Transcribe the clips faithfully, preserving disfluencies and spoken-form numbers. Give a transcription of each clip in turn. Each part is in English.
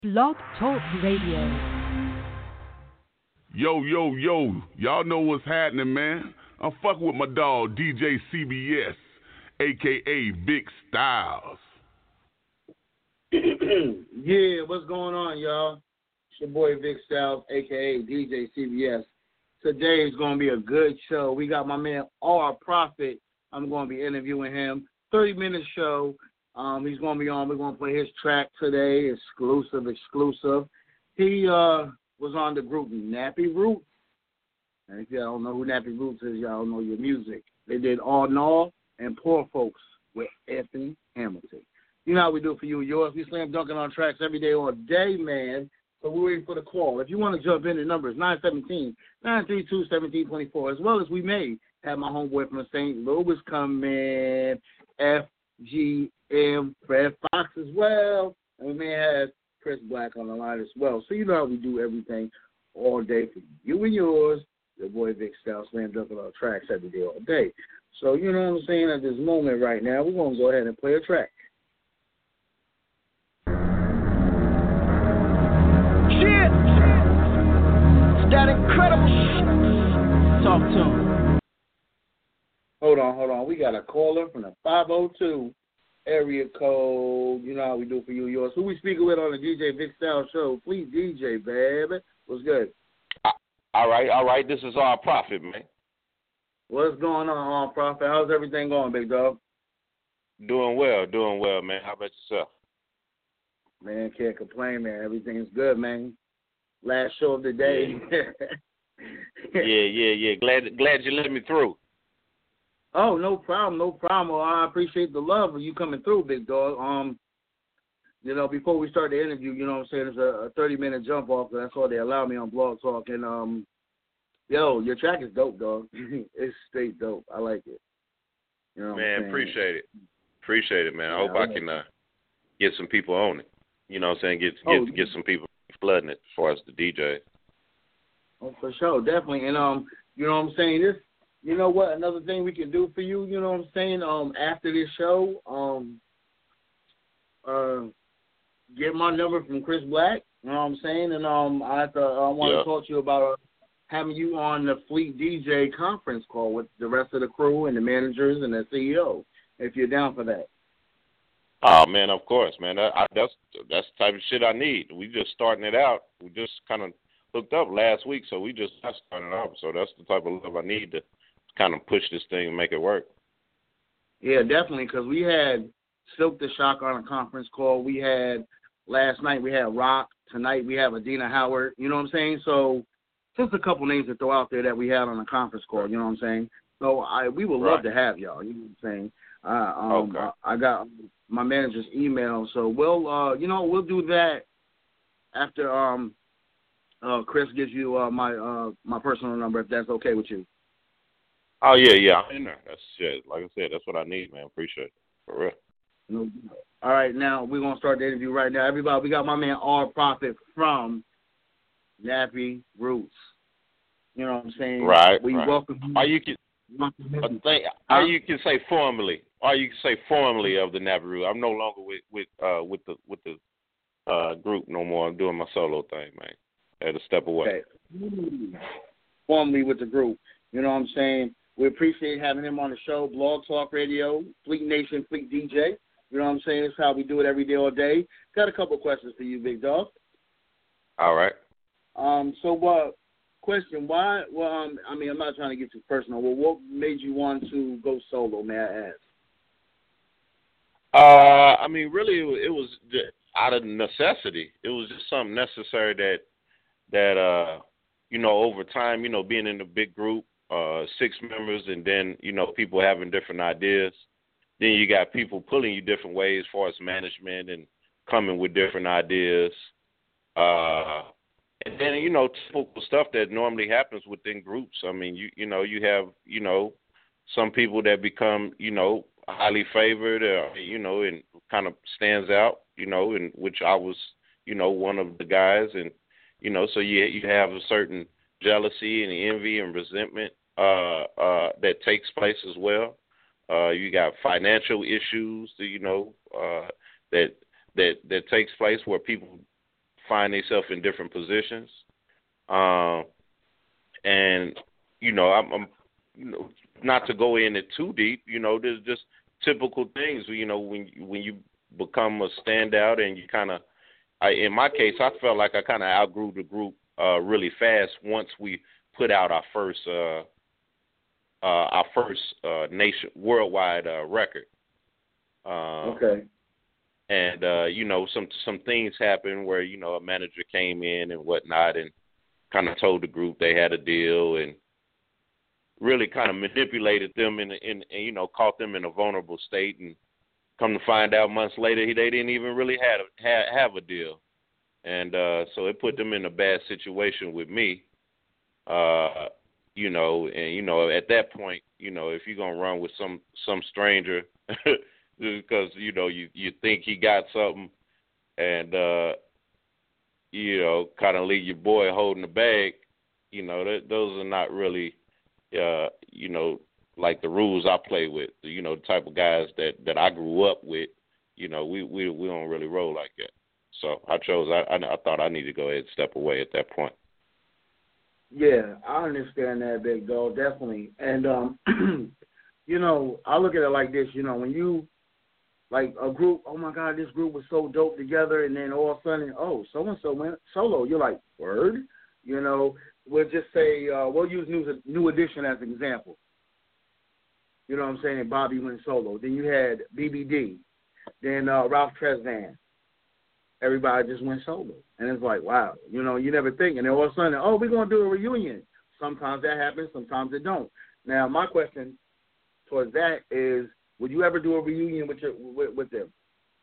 Blog Talk Radio. Yo, yo, yo, y'all know what's happening, man. I'm fucking with my dog, D J C B S, a k a. Big Styles. Yeah, what's going on, y'all? It's your boy, Big Styles, a k a. D J C B S. Today is going to be a good show. We got my man, R Prophet. I'm going to be interviewing him. thirty-minute show. Um, he's going to be on. We're going to play his track today, exclusive, exclusive. He uh, was on the group Nappy Roots. And if y'all don't know who Nappy Roots is, y'all don't know your music. They did All in All and Poor Folks with Anthony Hamilton. You know how we do it for you and yours. We slam dunking on tracks every day all day, man. So we're waiting for the call. If you want to jump in, the number is nine one seven, nine three two, one seven two four. As well as we may have my homeboy from Saint Louis coming, F G M, Fred Fox as well. And we may have Chris Black on the line as well. So you know how we do everything all day for you and yours. Your boy Vic Style slam dunking on tracks every day all day. So you know what I'm saying? At this moment right now, we're going to go ahead and play a track. Shit! It's that incredible shit. Talk to him. Hold on, hold on. We got a caller from the five oh two area code. You know how we do for you and yours. Who we speaking with on the D J Vic Style show? Please, D J, baby. What's good? All right, all right. This is our Prophet, man. What's going on, uh, Prophet? How's everything going, big dog? Doing well, doing well, man. How about yourself? Man, can't complain, man. Everything's good, man. Last show of the day. Yeah, yeah, yeah. yeah. Glad, glad you let me through. Oh, no problem, no problem. Well, I appreciate the love of you coming through, big dog. Um, you know, before we start the interview, you know what I'm saying, it's a, a thirty-minute jump off. That's all they allow me on Blog Talk. And, um, yo, your track is dope, dog. It's straight dope. I like it. You know man, appreciate it. Appreciate it, man. I yeah, hope I, I like can uh, get some people on it. You know what I'm saying? Get, oh, get, get some people flooding it as far as the D J. Oh, for sure, definitely. And, um, you know what I'm saying, this, you know what, another thing we can do for you, you know what I'm saying, um, after this show, um, uh, get my number from Chris Black, you know what I'm saying, and um, I have to, I want to yeah. talk to you about uh, having you on the Fleet D J conference call with the rest of the crew and the managers and the C E O, if you're down for that. Oh, man, of course, man. That, I, that's that's the type of shit I need. We just starting it out. We just kind of hooked up last week, so we just got started out. So that's the type of love I need to kind of push this thing and make it work. Yeah, definitely, because we had Silk the Shock on a conference call. We had, last night we had Rock. Tonight we have Adina Howard. You know what I'm saying? So just a couple names to throw out there that we had on a conference call. You know what I'm saying? So I we would love right. to have y'all. You know what I'm saying? Uh, um, okay. I, I got my manager's email, so we'll, uh, you know, we'll do that after um, uh, Chris gives you uh, my uh, my personal number, if that's okay with you. Oh, yeah, yeah. I'm in there. That's shit. Like I said, that's what I need, man. Appreciate it. For real. No. All right, now we're going to start the interview right now. Everybody, we got my man R Prophet from Nappy Roots. You know what I'm saying? Right, We right. welcome you. Or you can, think, or you can say formally, or you can say formally of the Nappy Roots. I'm no longer with with uh with the with the uh group no more. I'm doing my solo thing, man. I had to step away. Okay. Formally with the group. You know what I'm saying? We appreciate having him on the show, Blog Talk Radio, Fleet Nation, Fleet D J. You know what I'm saying? It's how we do it every day, all day. Got a couple questions for you, big dog. All right. Um. So, uh, question: Why? Well, um, I mean, I'm not trying to get too personal. Well, what made you want to go solo? May I ask? Uh, I mean, really, it was, it was just out of necessity. It was just something necessary that that uh, you know, over time, you know, being in a big group. Uh, six members, and then, you know, people having different ideas. Then you got people pulling you different ways as far as management and coming with different ideas. Uh, and then, you know, typical stuff that normally happens within groups. I mean, you you know, you have, you know, some people that become, you know, highly favored, uh, you know, and kind of stands out, you know, in which I was, you know, one of the guys. And, you know, so you, you have a certain jealousy and envy and resentment Uh, uh, that takes place as well. Uh, you got financial issues, you know, uh, that that that takes place where people find themselves in different positions. Um, and, you know, I'm, I'm you know, not to go in it too deep, you know, there's just typical things, you know, when, when you become a standout and you kind of, I, in my case, I felt like I kind of outgrew the group uh, really fast once we put out our first, uh, uh, our first uh, nation worldwide uh, record. Uh, okay. And uh, you know, some some things happened where you know a manager came in and whatnot, and kind of told the group they had a deal, and really kind of manipulated them in, in, in you know, caught them in a vulnerable state, and come to find out months later, they didn't even really have a, have, have a deal. And uh, so it put them in a bad situation with me, uh, you know, and, you know, at that point, you know, if you're going to run with some, some stranger because, you know, you, you think he got something and, uh, you know, kind of leave your boy holding the bag, you know, that, those are not really, uh, you know, like the rules I play with, you know, the type of guys that, that I grew up with, you know, we, we, we don't really roll like that. So I chose, I, I, I thought I needed to go ahead and step away at that point. Yeah, I understand that, big dog, definitely. And, um, you know, I look at it like this, you know, when you, like a group, oh, my God, this group was so dope together, and then all of a sudden, oh, so-and-so went solo. You're like, word? You know, we'll just say, uh, we'll use New, New Edition as an example. You know what I'm saying? Bobby went solo. Then you had B B D. Then uh, Ralph Tresvant. Everybody just went solo. And it's like, wow, you know, you never think. And then all of a sudden, oh, we're going to do a reunion. Sometimes that happens, sometimes it don't. Now, my question towards that is, would you ever do a reunion with your with, with them?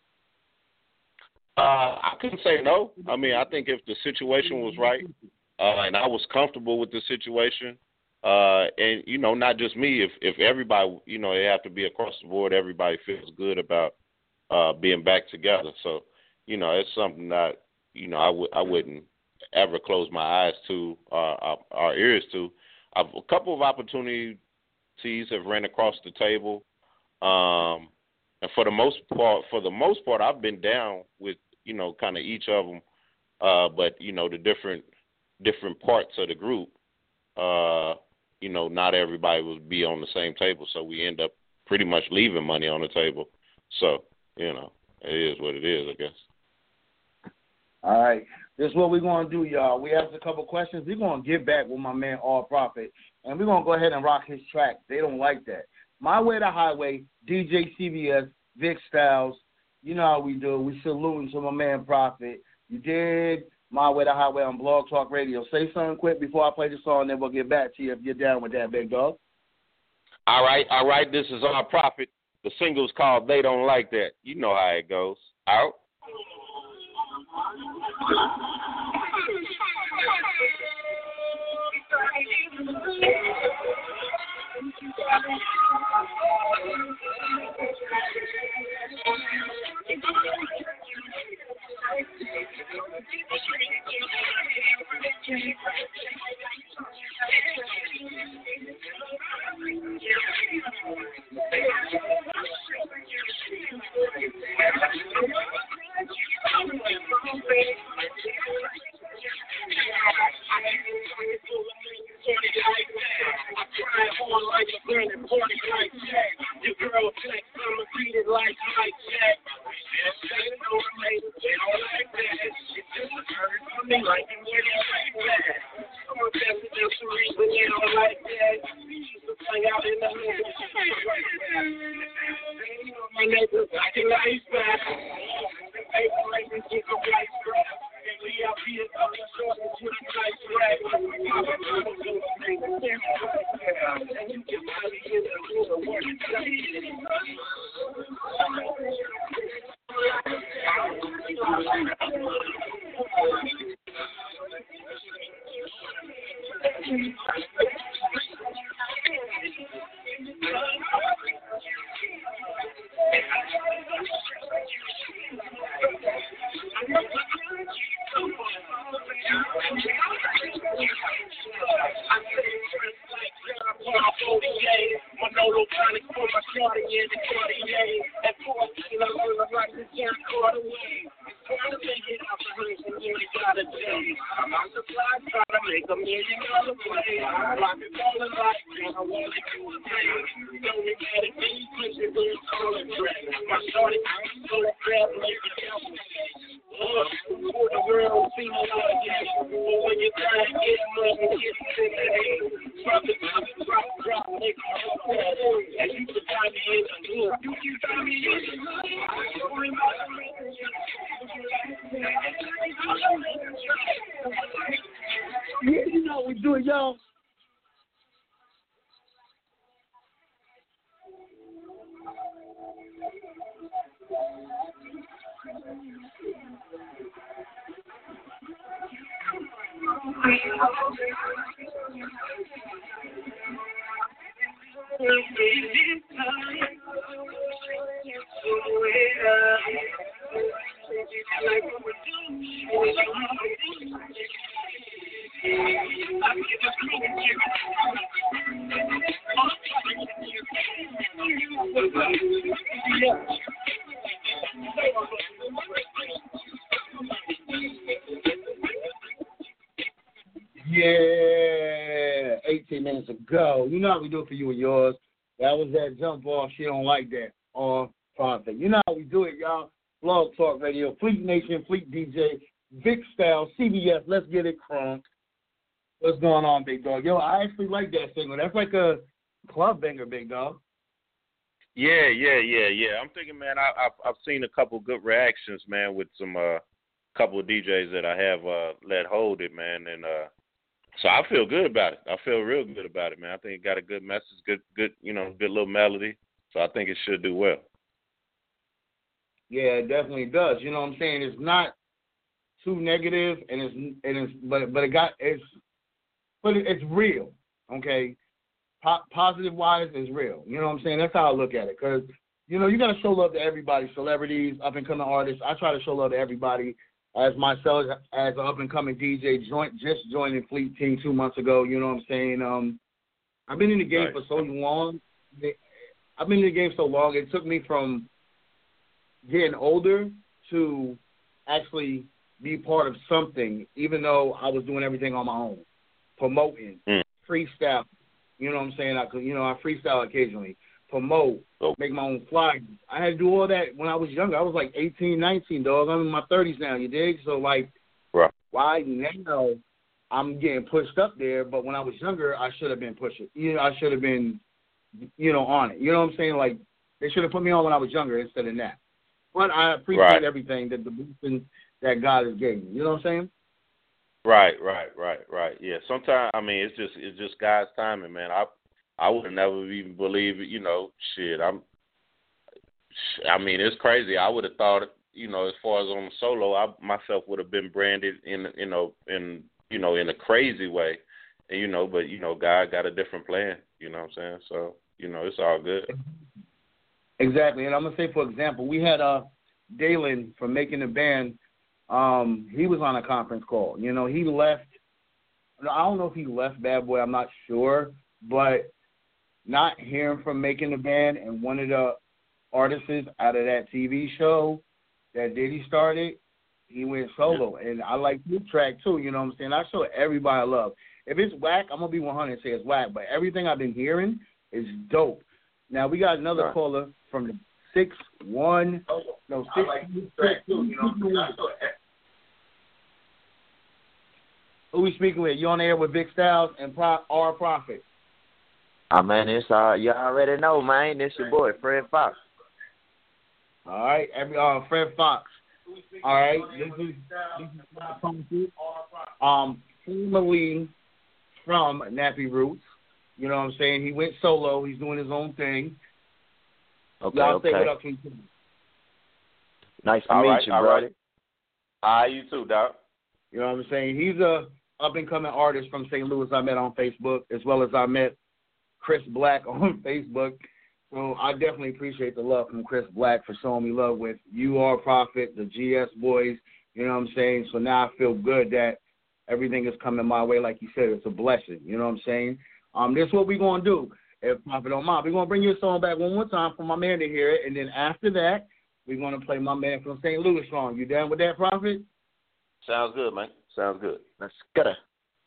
Uh, I couldn't say no. I mean, I think if the situation was right uh, and I was comfortable with the situation, uh, and, you know, not just me, if, if everybody, you know, it have to be across the board, everybody feels good about uh, being back together. So, you know, it's something that, you know, I, w- I wouldn't ever close my eyes to, uh, our, our ears to. I've, a couple of opportunities have ran across the table. Um, and for the most part, for the most part, I've been down with, you know, kind of each of them. Uh, but, you know, the different, different parts of the group, uh, you know, not everybody will be on the same table. So we end up pretty much leaving money on the table. So, you know, it is what it is, I guess. All right. This is what we're going to do, y'all. We asked a couple questions. We're going to get back with my man, All Prophet, and we're going to go ahead and rock his track. They don't like that. My Way to Highway, D J C B S, Vic Styles. You know how we do. We saluting to my man, Prophet. You dig? My Way to Highway on Blog Talk Radio. Say something quick before I play the song, and then we'll get back to you if you're down with that, big dog. All right, all right. This is All Prophet. The single's called They Don't Like That. You know how it goes. Out. lot of days. I'm on the fly trying to make a million dollar play. I'm rocking all the lights and I want to do the thing. Don't be mad at me, push it to the solid track. My shorty, I'm so proud to make it happen. Uh, for the world, see me all again. But when you try to get money, get sick of it. Drop it, drop it, drop it, drop it, make it happen. And you can find me in the hood. You can find me in the hood. Yeah, you know what we do it, y'all. Yeah, eighteen minutes ago. You know how we do it for you and yours. That was that jump off. She don't like that. Or profit. You know how we do it, y'all. Blog Talk Radio, Fleet Nation, Fleet D J, Vic Style, C B S. Let's get it crunk. What's going on, big dog? Yo, I actually like that single. That's like a club banger, big dog. Yeah, yeah, yeah, yeah. I'm thinking, man, I, I've I've seen a couple good reactions, man, with some uh couple of D Js that I have uh let hold it, man, and uh so I feel good about it. I feel real good about it, man. I think it got a good message, good, good, you know, good little melody. So I think it should do well. Yeah, it definitely does. You know what I'm saying? It's not too negative, and it's and it's but but it got it's but it, it's real. Okay, po- positive wise, it's real. You know what I'm saying? That's how I look at it. Cause you know you gotta show love to everybody, celebrities, up and coming artists. I try to show love to everybody. As myself, as an up-and-coming D J, joint, just joining Fleet Team two months ago, you know what I'm saying? Um, I've been in the game right. for so long. I've been in the game so long, it took me from getting older to actually be part of something, even though I was doing everything on my own, promoting, mm. freestyle. You know what I'm saying? I could, you know, I freestyle occasionally, promote, oh. make my own flyers. I had to do all that when I was younger. I was like eighteen, nineteen, dog. I'm in my thirties now, you dig? So, like, right. why now I'm getting pushed up there, but when I was younger, I should have been pushing. You know, I should have been, you know, on it. You know what I'm saying? Like, they should have put me on when I was younger instead of that. But I appreciate right. everything that the boosting that God has given me. You know what I'm saying? Right, right, right, right. Yeah. Sometimes, I mean, it's just it's just God's timing, man. I I would have never even believed it. You know, shit. I'm. I mean, it's crazy. I would have thought, you know, as far as on the solo, I myself would have been branded in, you know, in you know, in a crazy way, and you know, but you know, God got a different plan. You know what I'm saying? So, you know, it's all good. Exactly, and I'm gonna say, for example, we had uh, Dalen from Making the Band. Um, he was on a conference call. You know, he left. I don't know if he left Bad Boy. I'm not sure, but not hearing from Making the Band and one of the artists out of that T V show that Diddy started, he went solo. And I like this track too. You know what I'm saying? I show everybody love. If it's whack, I'm gonna be one hundred and say it's whack. But everything I've been hearing is dope. Now we got another right. caller from the six one. No, six. I like this track too. You know what I'm saying? Who we speaking with? You on the air with Vic Styles and Pro- R Prophet. Oh, man, it's, uh, you already know, man. It's your boy, Fred Fox. All right, every uh, Fred Fox. All right, this is, this is um, formerly from Nappy Roots. You know what I'm saying? He went solo. He's doing his own thing. Okay, Y'all okay. say what up to you. Nice to all meet right, you, all brother. Right. Hi, you too, Doc. You know what I'm saying? He's a up-and-coming artist from Saint Louis I met on Facebook, as well as I met Chris Black on Facebook. So I definitely appreciate the love from Chris Black for showing me love with You Are Prophet, the G S Boys. You know what I'm saying? So now I feel good that everything is coming my way. Like you said, it's a blessing. You know what I'm saying? Um, this is what we're going to do. If Prophet don't mind, we're going to bring your song back one more time for my man to hear it. And then after that, we're going to play my man from Saint Louis song. You down with that, Prophet? Sounds good, man. Sounds good. Let's get it.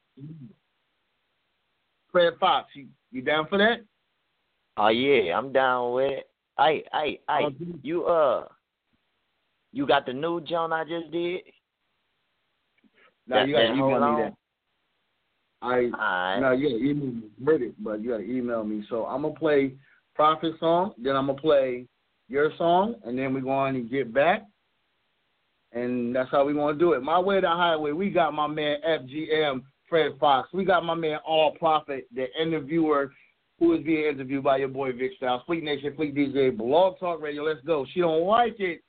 Fred Fox, you, you down for that? Oh yeah, I'm down with it. Hey, hey, hey, you uh, you got the new joint I just did? No, you gotta email me that. I right. no, yeah, email me heard it, but you gotta email me. So I'm gonna play Prophet song, then I'm gonna play your song, and then we're going to get back. And that's how we're going to do it. My Way to the Highway, we got my man F G M, Fred Fox. We got my man All Prophet, the interviewer, who is being interviewed by your boy Vic Styles. Fleet Nation, Fleet D J, Blog Talk Radio. Let's go. She don't like it.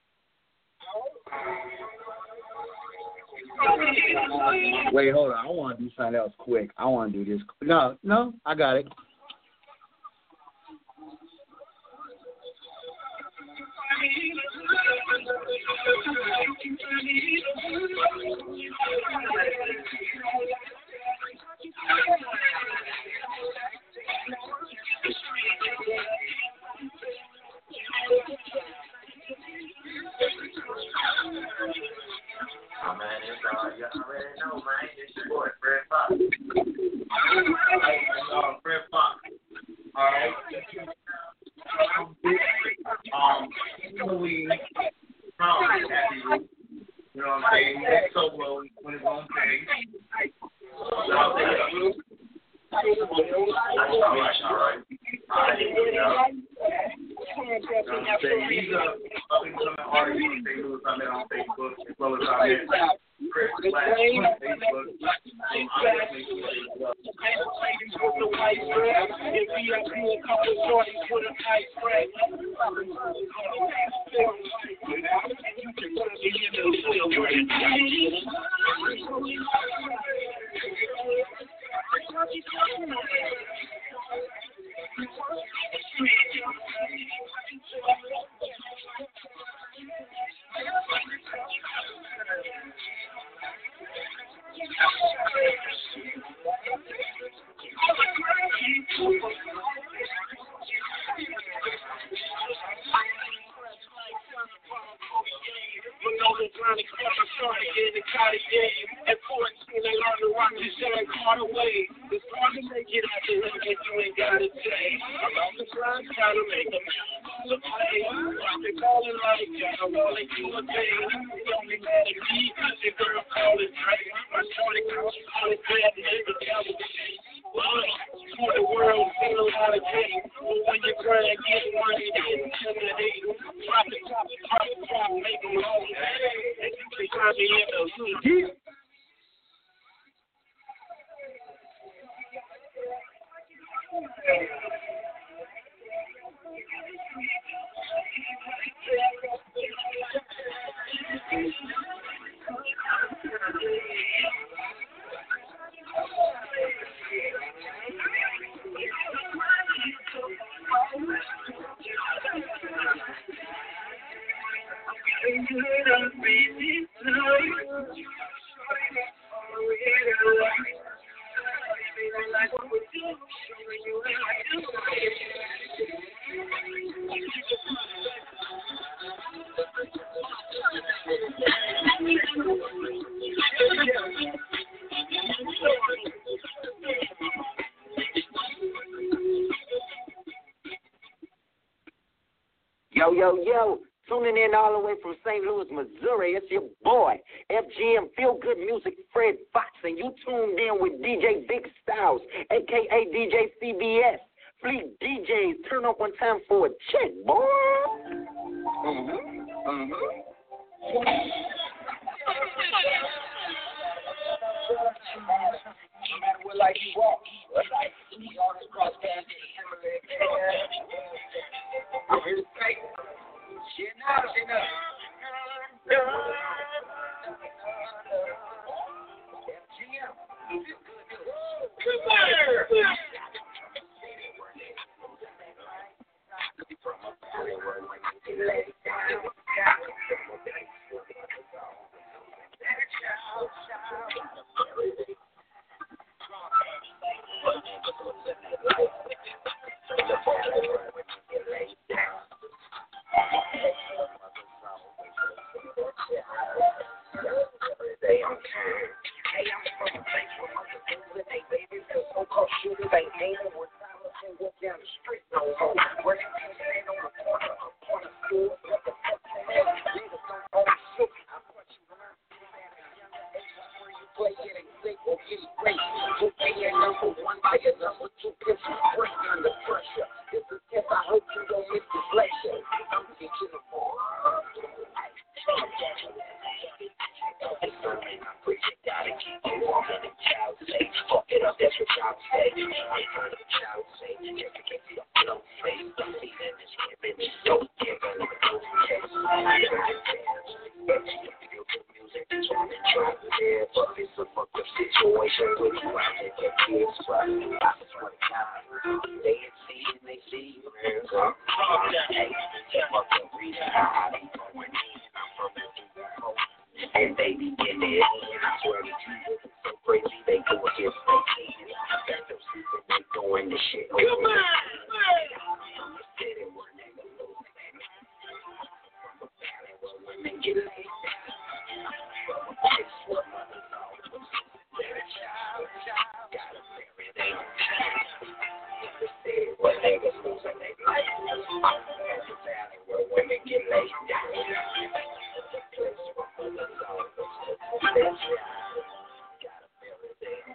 Wait, hold on. I want to do something else quick. I want to do this. No, no, I got it. Oh man, it's all you already know, man. It's your boy Fred Fox. Uh, Fred Fox. All right. Um, we promise happy you. You know what I'm saying? That's so well when it's on stage. So I'll take it up. All right, all right. All right, yeah. I'm saying he's a up-and-coming artist in Saint Louis. I'm on Facebook as well as I'm in Chris Black on Facebook. Um, Yo, yo, yo, tuning in all the way from Saint Louis, Missouri. It's your boy, F G M, Feel Good Music, Fred Fox, and you tuned in with D J Big Styles, a k a. D J C B S. Fleet D Js, turn up one time for a check, boy. Mm-hmm, mm-hmm. Like you walk, we on this cross path, I'm here to say, shit now, shit now. F G M, come here. play it and think or get great. To being number one by your number two pistol break under pressure. It's a test, I hope you don't miss the pleasure. I'm teaching the boy. I pray you gotta keep it warm in the child say. Fuck it up, that's what y'all say. I heard the child say, just to get your blow face. Don't see that this women don't give a look. Yes, I heard it. Music is on the track there, but it's a fucked up situation with you out there, your kids, but I swear to God, they see and they see you, man. So, hey, fuck the reason how they going in, I'm from the Duval, and they be getting it in, I swear to you, so crazy, they go against their team, that's the season they doing this shit. Come on, man! Women get laid down. What niggas losing their life. That's the valley where women get laid down. The place where mothers always their child. Gotta bury them.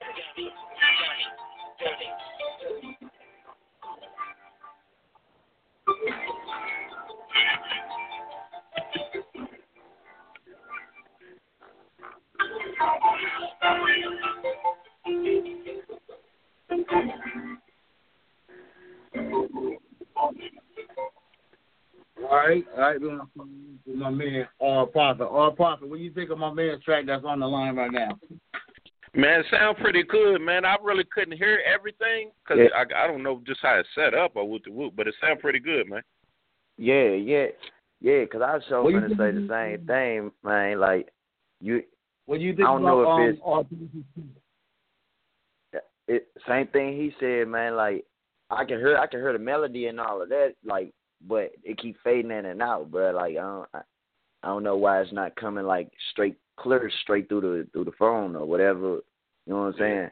All right, all right, we're with my man R Prophet. R Prophet, what do you think of my man's track that's on the line right now? Man, it sounds pretty good, man. I really couldn't hear everything because yeah. I, I don't know just how it's set up or what the whoop, but it sounds pretty good, man. Yeah, yeah, yeah. Because I was so going to say the same thing, man. Like you, what do you think I don't about, know um, if it's it, same thing he said, man. Like I can hear, I can hear the melody and all of that, like, but it keep fading in and out, bro. Like I don't, I, I don't know why it's not coming like straight, clear, straight through the through the phone or whatever. You know what I'm saying?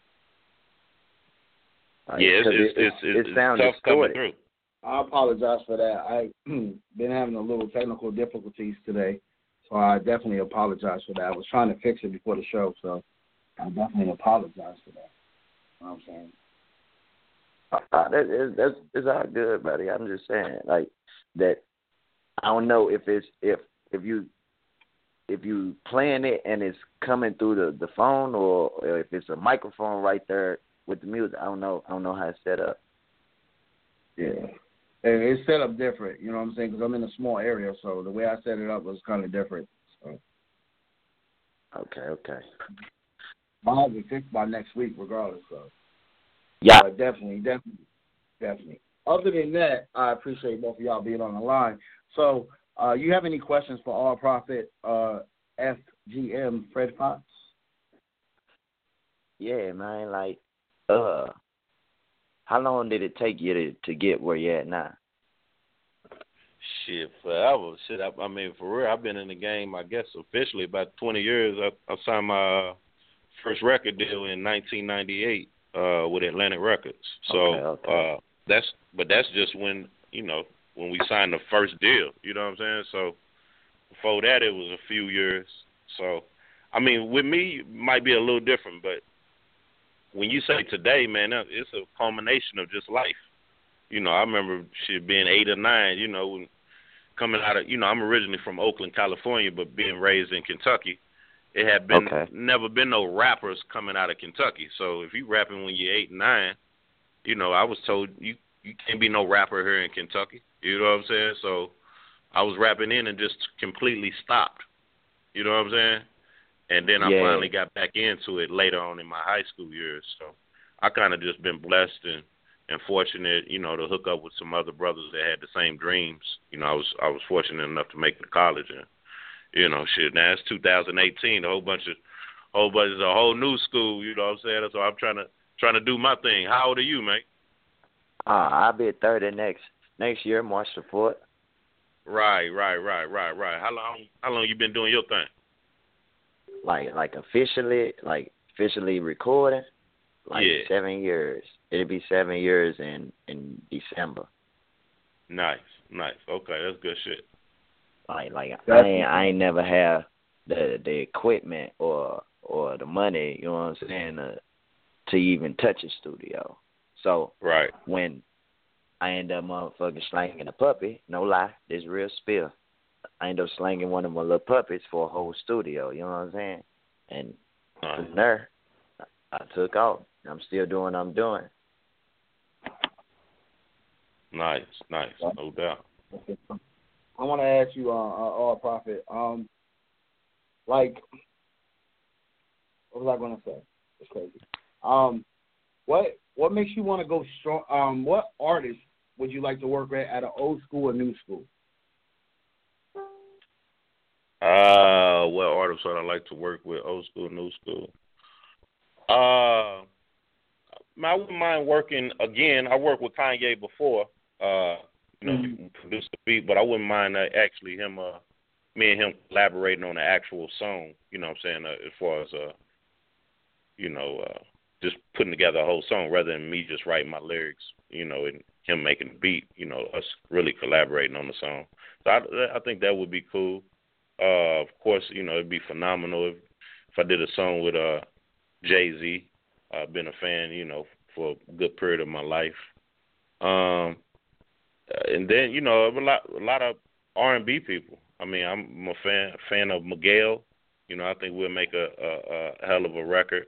Like, yeah, it's it, it's, it, it's, it, it's, it sounds tough distorted. coming through. I apologize for that. I've been having a little technical difficulties today, so I definitely apologize for that. I was trying to fix it before the show, so I definitely apologize for that. You know what I'm saying? Uh, that, that's it's all good, buddy. I'm just saying, like that. I don't know if it's if if you if you playing it and it's coming through the, the phone or, or if it's a microphone right there with the music. I don't know. I don't know how it's set up. Yeah. And it's set up different, you know what I'm saying? Because I'm in a small area, so the way I set it up was kind of different. So. Okay, okay. I'll be fixed by next week, regardless. So. Yeah. But definitely, definitely, definitely. Other than that, I appreciate both of y'all being on the line. So, uh, you have any questions for R Prophet, uh, F G M, Fred Fox? Yeah, man. Like, uh, how long did it take you to, to get where you're at now? Shit, forever. Shit, I, I mean, for real, I've been in the game, I guess, officially about twenty years. I, I signed my first record deal in nineteen ninety-eight uh, with Atlantic Records. So okay, okay. Uh, that's, but that's just when, you know, when we signed the first deal. You know what I'm saying? So before that, it was a few years. So, I mean, with me, it might be a little different, but when you say today, man, it's a culmination of just life. You know, I remember shit being eight or nine, you know, when coming out of, you know, I'm originally from Oakland, California, but being raised in Kentucky, it had been okay. never been no rappers coming out of Kentucky. So if you rapping when you're eight and nine, you know, I was told you, you can't be no rapper here in Kentucky. You know what I'm saying? So I was rapping in and just completely stopped. You know what I'm saying? And then I yeah. finally got back into it later on in my high school years. So I kind of just been blessed and, and fortunate, you know, to hook up with some other brothers that had the same dreams. You know, I was I was fortunate enough to make it to college, and you know, shit. Now it's two thousand eighteen, a whole bunch of, whole bunch of a whole new school. You know what I'm saying? So I'm trying to trying to do my thing. How old are you, mate? Uh, I'll be thirty next next year, March the fourth. Right, right, right, right, right. How long how long you been doing your thing? Like like officially, like officially recording, like yeah. seven years. It'll be seven years in, in December. Nice, nice. Okay, that's good shit. Like like I ain't I ain't never have the the equipment or or or the money, you know what I'm saying, uh, to even touch a studio. So right. when I end up motherfucking slanging a puppy, no lie, this real spill. I end up slanging one of my little puppets for a whole studio, you know what I'm saying? And nice. from there, I took off. I'm still doing what I'm doing. Nice, nice, no doubt. I want to ask you, uh, uh, All Prophet, um, like, what was I going to say? It's crazy. Um, what what makes you want to go strong? Um, what artist would you like to work with at an old school or new school? Uh, what artists would I like to work with? Old school, new school. Uh, I wouldn't mind working again. I worked with Kanye before. Uh, you know, mm-hmm. produced the beat, but I wouldn't mind uh, actually him, uh, me and him collaborating on the actual song. You know what I'm saying? Uh, as far as uh, you know, uh, just putting together a whole song rather than me just writing my lyrics. You know, and him making the beat. You know, us really collaborating on the song. So I, I think that would be cool. Uh, of course, you know, it'd be phenomenal if, if I did a song with uh, Jay-Z. I've been a fan, you know, for a good period of my life. Um, and then, you know, a lot, a lot of R and B people. I mean, I'm a fan, fan of Miguel. You know, I think we'll make a, a, a hell of a record.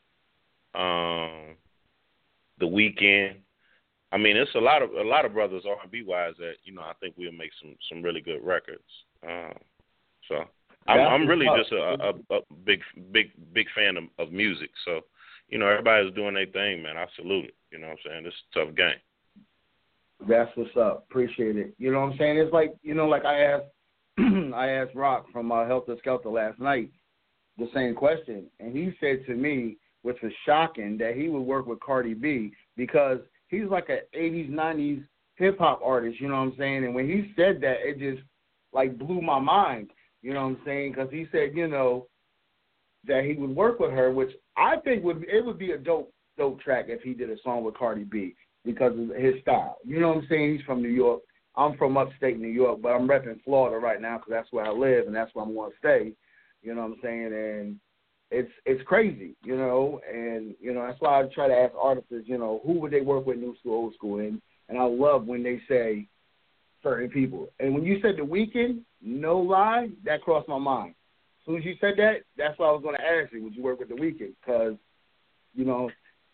Um, The Weeknd. I mean, it's a lot of a lot of brothers R and B wise that you know I think we'll make some, some really good records. Um, so I'm, I'm really just a, a, a big big big fan of, of music. So you know everybody's doing their thing, man. I salute it. You know what I'm saying? It's a tough game. That's what's up. Appreciate it. You know what I'm saying? It's like you know, like I asked I asked Rock from uh, Helter Skelter last night the same question, and he said to me, which was shocking, that he would work with Cardi B because he's like an eighties, nineties hip-hop artist, you know what I'm saying? And when he said that, it just, like, blew my mind, you know what I'm saying? Because he said, you know, that he would work with her, which I think would it would be a dope, dope track if he did a song with Cardi B because of his style. You know what I'm saying? He's from New York. I'm from upstate New York, but I'm repping Florida right now because that's where I live and that's where I'm going to stay, you know what I'm saying? And It's it's crazy, you know, and, you know, that's why I try to ask artists, you know, who would they work with new school, old school, and, and I love when they say certain people. And when you said The Weeknd, no lie, that crossed my mind. As soon as you said that, that's what I was going to ask you, would you work with The Weeknd? Because, you know,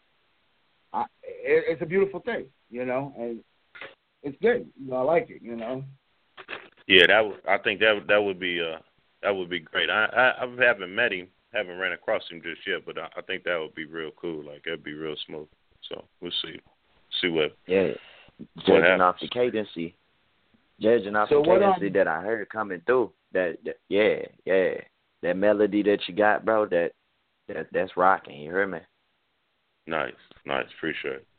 I, it, it's a beautiful thing, you know, and it's good. You know, I like it, you know. Yeah, that w- I think that that would be uh that would be great. I, I I haven't met him. Haven't ran across him just yet, but I, I think that would be real cool. Like, that'd be real smooth. So, we'll see. See what Yeah, judging off the cadency. Judging off so the cadency um, that I heard coming through. That, that Yeah, yeah. That melody that you got, bro, that, that that's rocking. You heard me? Nice, nice. Appreciate it.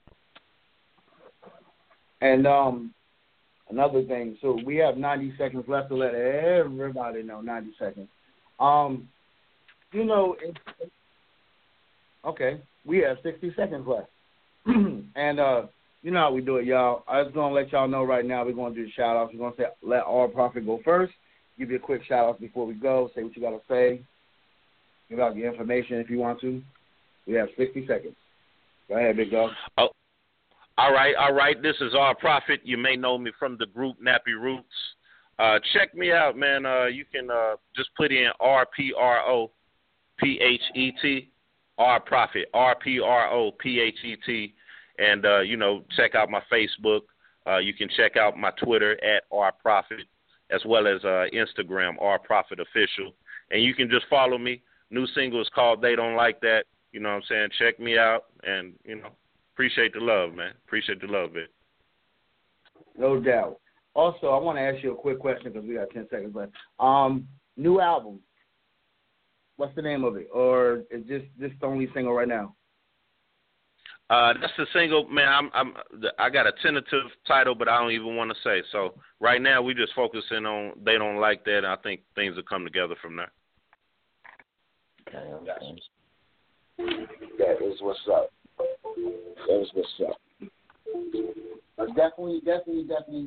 And um, another thing, so we have ninety seconds left to let everybody know, ninety seconds. Um, You know, it's, okay, we have sixty seconds left. and, uh, you know how we do it, y'all. I was going to let y'all know right now we're going to do the shout-outs. We're going to say let All Prophet go first. Give you a quick shout-out before we go. Say what you got to say. Give out your information if you want to. We have sixty seconds. Go ahead, big dog. Oh, all right, all right. This is All Prophet. You may know me from the group Nappy Roots. Uh, check me out, man. Uh, you can uh, just put in R P R O. P H E T, R Prophet, R P R O P H E T, and, uh, you know, check out my Facebook. Uh, you can check out my Twitter at R Prophet, as well as uh, Instagram, R Prophet Official. And you can just follow me. New single is called They Don't Like That. You know what I'm saying? Check me out, and, you know, appreciate the love, man. Appreciate the love, man. No doubt. Also, I want to ask you a quick question because we got ten seconds left. Um, new album. What's the name of it? Or is this this the only single right now? Uh, that's the single, man. I'm, I'm, I got a tentative title, but I don't even want to say. So right now, we just focusing on They Don't Like That. And I think things will come together from there. That is what's up. That is what's up. But definitely, definitely, definitely.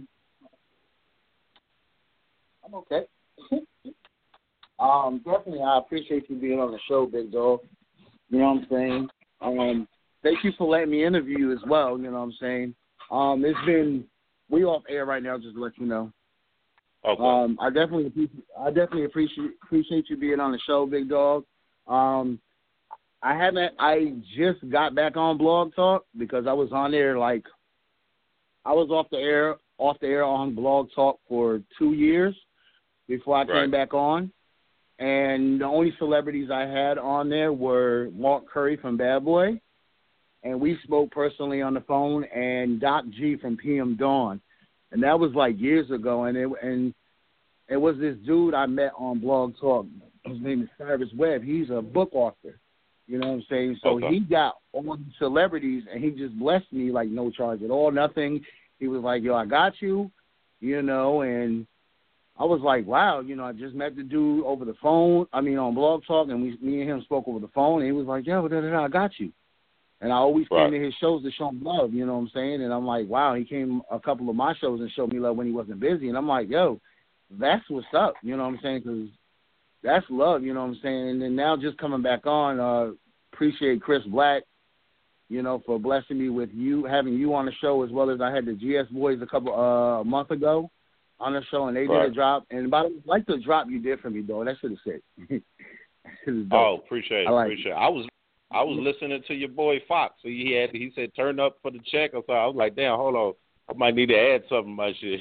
I'm okay. Um, definitely, I appreciate you being on the show, Big Dog. You know what I'm saying? Um, thank you for letting me interview you as well. You know what I'm saying? Um, it's been we off air right now, just to let you know. Okay. Um, I definitely appreciate, I definitely appreciate appreciate you being on the show, Big Dog. Um, I haven't. I just got back on Blog Talk because I was on there like I was off the air, off the air on Blog Talk for two years before I Right. came back on. And the only celebrities I had on there were Mark Curry from Bad Boy, and we spoke personally on the phone, and Doc G from P M Dawn, and that was like years ago. And it and it was this dude I met on Blog Talk. His name is Cyrus Webb. He's a book author. You know what I'm saying? So Okay. he got all the celebrities, and he just blessed me like no charge at all, nothing. He was like, "Yo, I got you," you know, and I was like, wow, you know, I just met the dude over the phone. I mean, on Blog Talk, and we, me and him spoke over the phone, and he was like, yo, da, da, da, I got you. And I always Right. came to his shows to show him love, you know what I'm saying? And I'm like, wow, he came a couple of my shows and showed me love when he wasn't busy. And I'm like, yo, that's what's up, you know what I'm saying? Because that's love, you know what I'm saying? And then now just coming back on, uh, appreciate Chris Black, you know, for blessing me with you, having you on the show, as well as I had the G S Boys a couple uh, a month ago on the show, and they Right. did a drop. And by the way, like the drop you did for me, though. That should have said. Oh, appreciate it. I like appreciate it. I was I was listening to your boy Fox. So he had he said turn up for the check or so. I was like, damn, hold on. I might need to add something to my shit.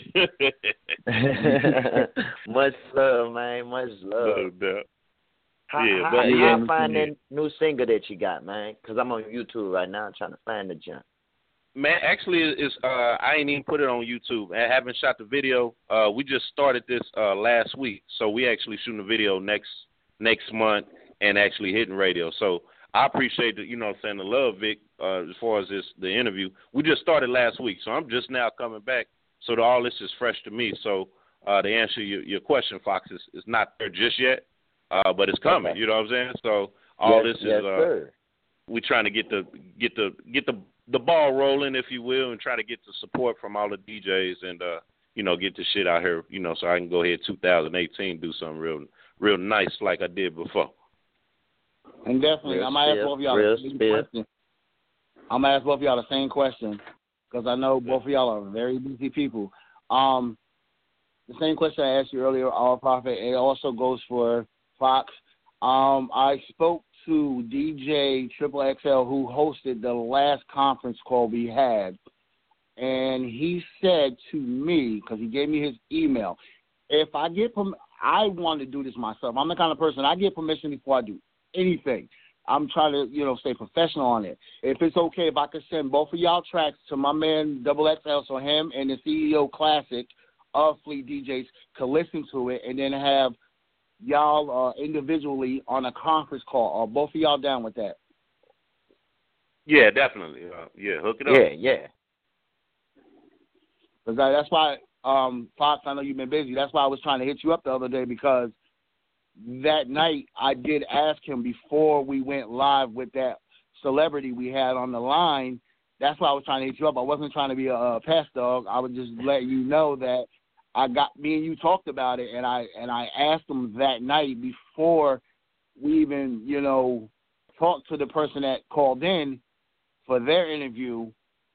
Much love, man. Much love. No doubt. How, Yeah, how, but how yeah. I find that new singer that you got, man? Because I'm on YouTube right now trying to find the junk. Man, actually, it's uh, I ain't even put it on YouTube. I haven't shot the video. Uh, we just started this uh, last week, so we actually shooting the video next next month and actually hitting radio. So I appreciate the, you know, what I'm saying, the love, Vic. Uh, as far as this the interview, we just started last week, so I'm just now coming back. So the, all this is fresh to me. So uh, to answer your, your question, Fox, is is not there just yet, uh, but it's coming. Okay. You know what I'm saying? So all yes, this is yes, uh, sir. we trying to get the get the get the the ball rolling, if you will, and try to get the support from all the D Js and, uh, you know, get the shit out here, you know, so I can go ahead two thousand eighteen, do something real real nice like I did before. And definitely, Real I'm going to ask spill, both of y'all real the same spill. question. I'm going to ask both of y'all the same question because I know both of y'all are very busy people. Um, the same question I asked you earlier, Our Prophet, it also goes for Fox. Um, I spoke to D J Triple X L, who hosted the last conference call we had, and he said to me, because he gave me his email, if I get perm- I want to do this myself. I'm the kind of person, I get permission before I do anything. I'm trying to, you know, stay professional on it. If it's okay, if I could send both of y'all tracks to my man Double X L, so him and the C E O Classic of Fleet D Js could listen to it, and then have y'all uh, individually on a conference call. Are both of y'all down with that? Yeah, definitely. Uh, yeah, hook it up. Yeah, yeah. Because that's why, um, Fox, I know you've been busy. That's why I was trying to hit you up the other day, because that night I did ask him before we went live with that celebrity we had on the line. That's why I was trying to hit you up. I wasn't trying to be a, a pest dog. I would just let you know that I got me and you talked about it, and I and I asked him that night before we even, you know, talked to the person that called in for their interview.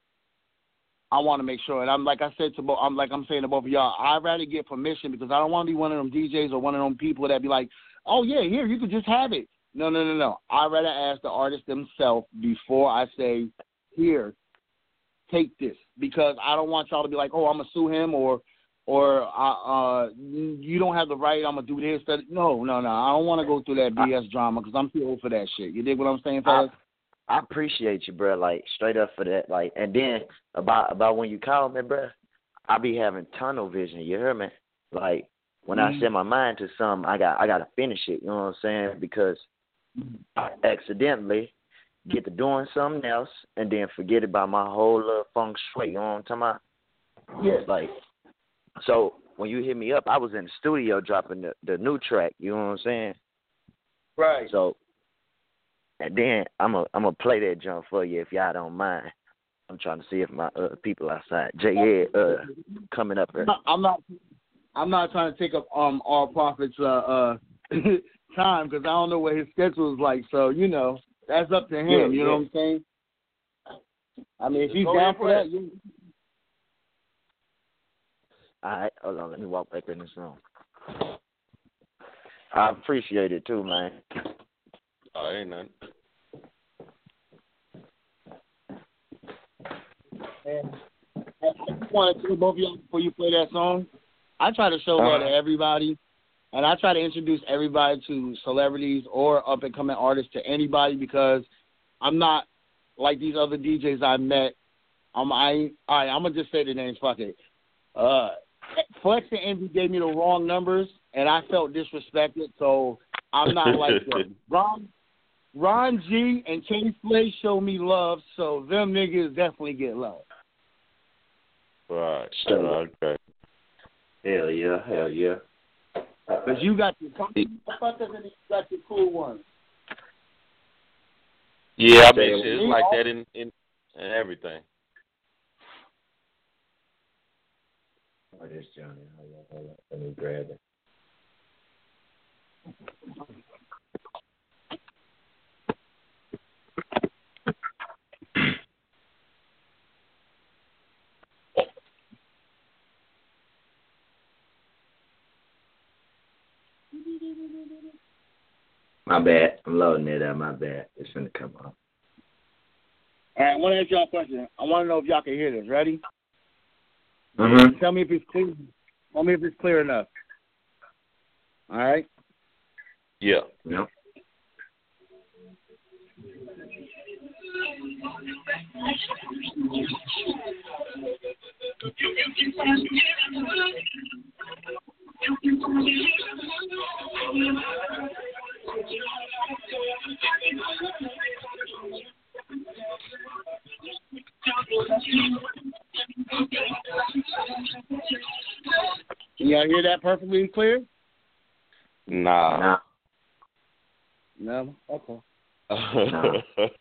I want to make sure, and I'm like I said to both, I'm like I'm saying to both of y'all, I'd rather get permission, because I don't want to be one of them D Js or one of them people that be like, oh yeah, here you could just have it. No, no, no, no. I'd rather ask the artist themselves before I say, here, take this, because I don't want y'all to be like, oh, I'm gonna sue him, or or uh, uh, you don't have the right, I'm gonna do this. That. No, no, no. I don't want to go through that B S drama, because I'm too old for that shit. You dig what I'm saying, fellas? I, I appreciate you, bro. Like, straight up for that. Like, and then about about when you call me, bro, I be having tunnel vision. You hear me? Like, when mm-hmm. I set my mind to something, I got I gotta finish it. You know what I'm saying? Because I accidentally get to doing something else and then forget about my whole little feng shui. You know what I'm talking about? Yeah. Like, so when you hit me up, I was in the studio dropping the, the new track. You know what I'm saying? Right. So, and then I'm a I'm gonna play that jump for you if y'all don't mind. I'm trying to see if my uh, people outside, J Ed, uh, coming up here. I'm not. I'm not trying to take up um Our Prophet's uh, uh time, because I don't know what his schedule is like. So you know. that's up to him. Yeah, you yeah. know what I'm saying? I mean, if he's Go down ahead, for go that, ahead. you. All right, hold on. Let me walk back in this room. I appreciate it too, man. Oh, ain't nothing. And I just want to tell both of y'all before you play that song, I try to show love to everybody, and I try to introduce everybody to celebrities or up-and-coming artists to anybody because I'm not like these other D Js I met. I'm I all right, I'm gonna just say the names. Fuck it. Uh, Flex and Envy gave me the wrong numbers, and I felt disrespected. So I'm not like them. Ron, Ron G and Kenny Slay show me love, so them niggas definitely get love. Right. Okay. Hell yeah, hell yeah. Because you got your fuckers and you got your cool ones. Yeah, I mean, shit, it's like that in, in, in everything. Oh, there's Johnny. Hold on, hold on. Let me grab it. My bad. I'm loading it up. My bad. It's gonna come up. All right, I want to ask y'all a question. I want to know if y'all can hear this. Ready? Mm-hmm. Tell me if it's clear. Tell me if it's clear enough. All right? Yeah. Yep. Can y'all hear that perfectly clear? Nah. Nah. No? Okay. Nah.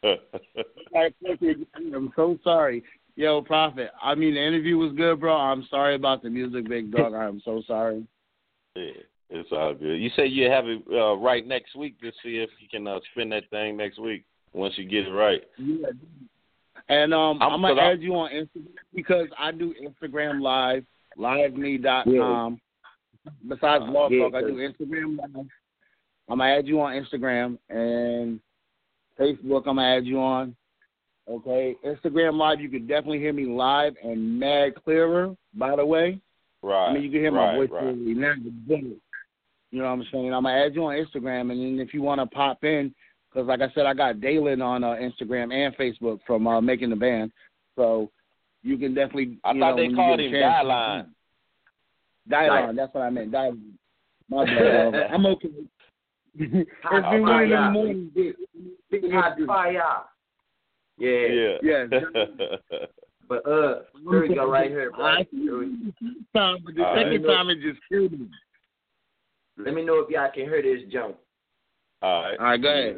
I'm so sorry. Yo, Prophet, I mean, the interview was good, bro. I'm sorry about the music, big dog. I'm so sorry. Yeah, it's all good. You say you have it uh, right next week to see if you can uh, spin that thing next week once you get it right. Yeah. And um, I'm, I'm going to I'm, add you on Instagram because I do Instagram Live, live me dot com. Yeah. Besides Blog yeah, Talk, I do Instagram Live. I'm going to add you on Instagram and Facebook I'm going to add you on. Okay? Instagram Live, you can definitely hear me live and mad clearer, by the way. Right. I mean, you can hear right, my voice right. clearly. Now it's better. You know what I'm saying? I'm going to add you on Instagram, and then if you want to pop in, because like I said, I got Dalen on uh, Instagram and Facebook from uh, Making the Band. So you can definitely, I you thought know, they when called you him get a chance, Dylon. Dylon, that's what I meant. Dylon. My bad. I'm okay. It's been one in the morning. Big hot fire. Yeah. Yeah. Yes. But uh, here we go right here, bro. I time, but the All second right. time it just killed me. Let me know if y'all can hear this jump. All right. All right, go ahead.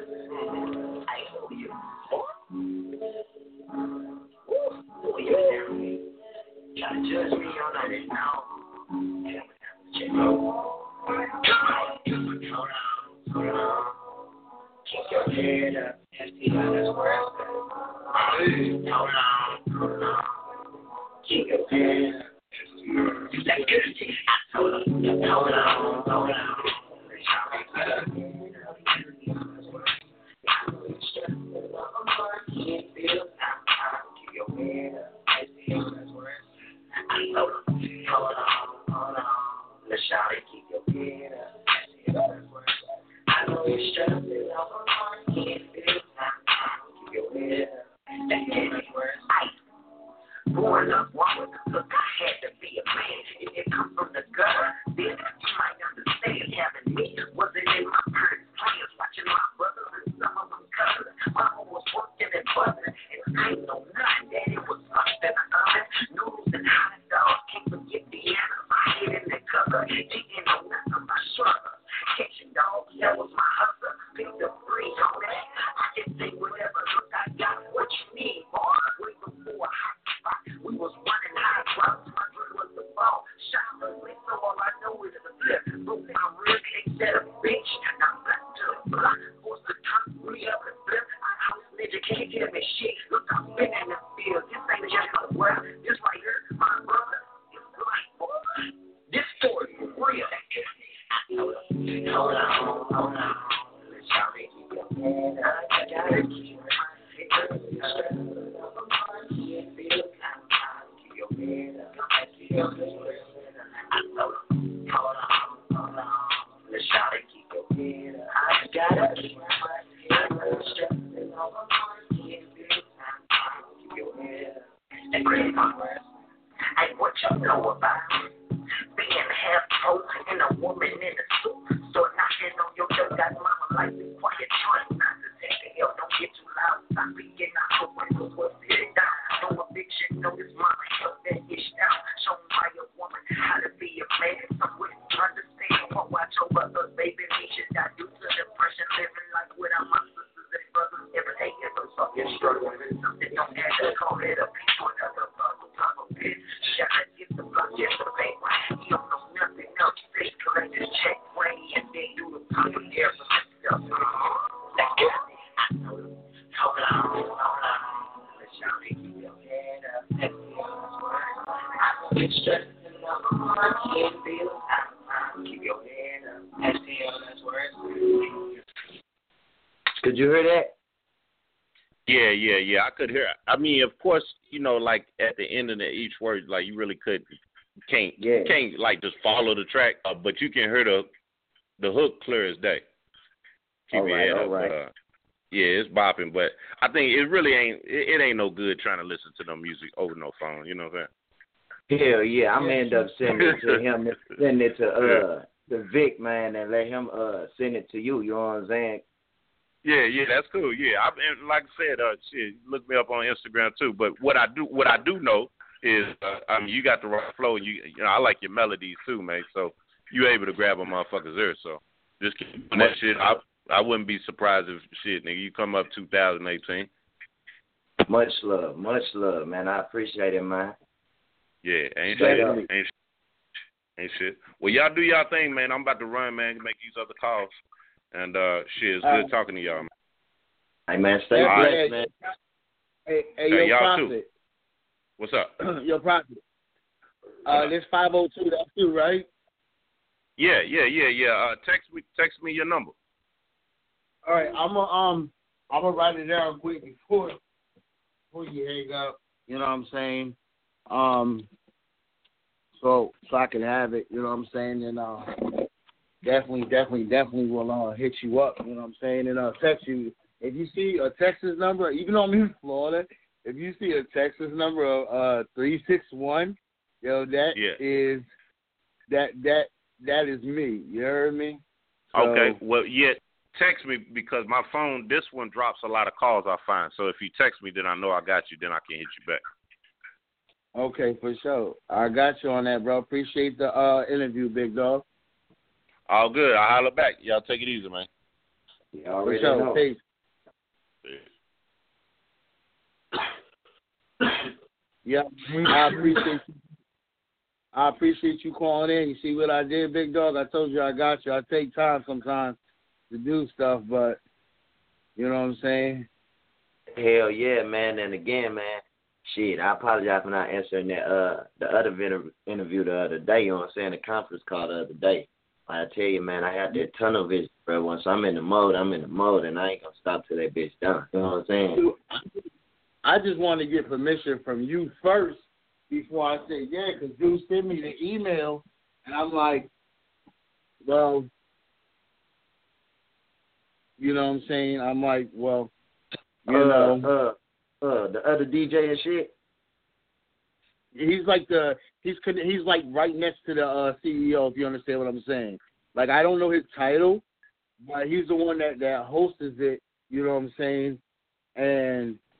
Try to judge me on it now. Keep your head up. S T I, that's where it's at. Hold on, hold on. Keep your head up. That's good. Hold on, hold on, hold on. Hold on, hold on. Let's shout it, keep your head up. I know you're stressed out, but you can't feel it. Keep your head up. That's the words. Growing up, one with the look, I had to be a man. If it come from the gutter, then my hear me shit. Look, I'm spinning in the field. This ain't just a world. This right here, my brother, is like, boy, this story for real. Hold on, hold on, hold on. Let's try to keep your head up. I gotta keep my head up. Keep your head up. Keep your head up. Hold on, hold on, hold on. Let's try to keep your head up. I gotta keep my head up. Keep your head up. And great Congress, hey, what you know about being half pro and a woman in a suit? So knocking on your door, got mama like this quiet train. Not to take the hell, don't get too loud. Stop speaking out the windows, we'll sit it down. No eviction, no this mama, help that ish down. Show by a woman how to be a man. Some wouldn't understand what watch over us, baby. Me should I do to depression, living like without my sisters and brothers. Every day is a fucking struggle. Something don't add up, call it a piece or another puzzle, puzzle pit. Shot get the block yesterday. He don't know nothing else. They collect his check, rain, and they do the puzzle there for myself. That guy, I know. Hold on, hold on. Let's y'all keep your head up. That's the other word. I don't get stressed enough. I can't feel time. Keep your head up. That's the other word. Could you hear that? Yeah, yeah, yeah. I could hear. I mean, of course, you know, like at the end of the, each word, like you really could can't Yeah. can't like just follow the track, uh, but you can hear the the hook clear as day. Keep All your right, head all up. right. But, uh, yeah, it's bopping, but I think it really ain't. It, it ain't no good trying to listen to no music over no phone. You know what I'm saying? Hell yeah, I'm gonna end up sending it to him, sending it to uh to Vic, man, and let him uh send it to you. You know what I'm saying? Yeah, yeah, that's cool. Yeah, I and like I said, uh, shit, look me up on Instagram too. But what I do, what I do know is, uh, I mean, you got the right flow. You, you know, I like your melodies too, man. So you able to grab a motherfucker's ear. So just keep doing that shit. I I wouldn't be surprised if shit, nigga, you come up two thousand eighteen. Much love, much love, man. I appreciate it, man. Yeah, ain't Straight shit, up. ain't ain't shit. Well, y'all do y'all thing, man. I'm about to run, man, to make these other calls. And uh, shit, it's good Uh, talking to y'all, man. Hey man, stay Yeah, blessed, yeah. man. Hey, hey, Hey, yo, y'all too. Prophet. What's up? Yo, Prophet. Uh, this five oh two, that's you, right? Yeah, yeah, yeah, yeah. Uh, text me, text me your number. All right, I'm gonna um, I'm gonna write it down quick before before you hang up. You know what I'm saying? Um, so so I can have it. You know what I'm saying? And uh, definitely, definitely, definitely will uh, hit you up. You know what I'm saying? And uh, text you if you see a Texas number, even though I'm in Florida. If you see a Texas number of uh three six one, yo, that Yeah. is that that that is me. You heard me? So, Okay. Well, yeah. Text me because my phone, this one drops a lot of calls I find. So if you text me, then I know I got you. Then I can hit you back. Okay, for sure. I got you on that, bro. Appreciate the uh, interview, big dog. All good. I'll holler back. Y'all take it easy, man. You For already sure. know. Peace. Yeah, I appreciate you. I appreciate you calling in. You see what I did, big dog? I told you I got you. I take time sometimes to do stuff, but you know what I'm saying? Hell yeah, man. And again, man, shit, I apologize for not answering that uh the other inter- interview the other day, you know what I'm saying, the conference call the other day. I tell you, man, I had that tunnel vision, bro. Once I'm in the mode, I'm in the mode, and I ain't gonna stop till that bitch done. You know what I'm saying? I just want to get permission from you first before I say yeah, because dude sent me the email, and I'm like, well, you know what I'm saying? I'm like, well, you uh, know. uh, uh, the other D J and shit. He's like the he's he's like right next to the uh, C E O, if you understand what I'm saying. Like, I don't know his title, but he's the one that that hosts it. You know what I'm saying? And